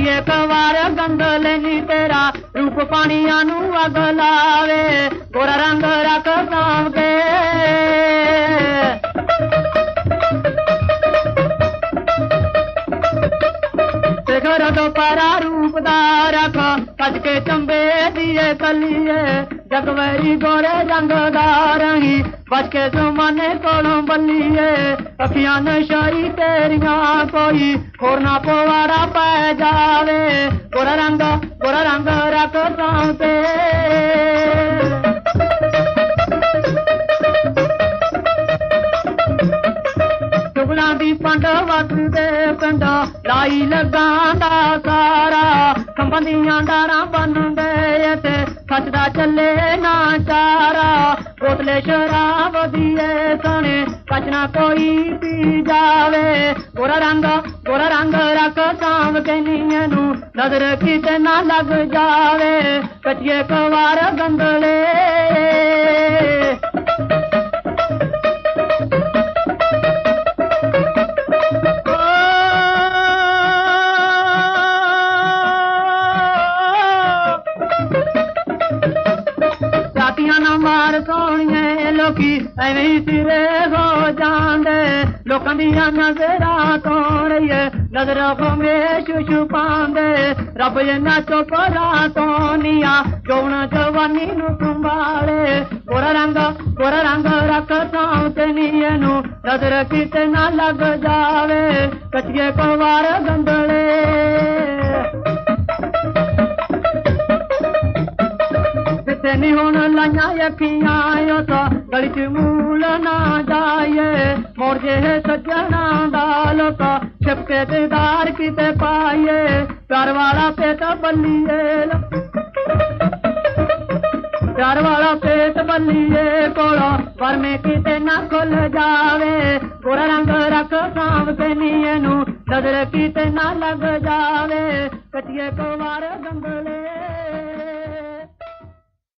कटिए कवार गंदले नी तेरा रूप पानिया नू अग लावे गोरा रंग रख साम के घर दो परा रूप रख कज के चंबे दिए कलिए जगवरी गोरे रंगदारही बच के जमाने कोलों बलिए अखियां नशाई तेरिया कोई होर ना पवाड़ा पै जावे गोरा रंग रख साउते चुगलां दी पंड वसदे पिंड लाई लगांदा सारा संबंधियां डारा बन गए थे सचदा चले ना चारा बोतले शराब दिए सने कचना कोई पी जावे गोरा रंग रख साम के नीनू नजर किते ना लग जावे कचिए कवार गंदले मार सोनिए लोकी एवें सिरे हो जांदे लोकां दियां नजरां तोड़िए नजरां को में छुपांदे रब इन्ना चोपरा तोनिया जौन जवानी नू संभाले गोरा रंग रख साउते नीनू नजर किते ना लग जावे कचिए कवार गंदले नी हुण लाइया अखियां तो गली च मूल ना जाए मोड़ जे सजना दाल तो छिपके दीदार किते पाइए प्यार वाला पेट बल्लिए प्यार वाला पेट बल्लिए कोलो पर में किते ना खुल जावे गोरा रंग रख साम के नीनू नजर किते ना लग जावे कटिए कवार गंदले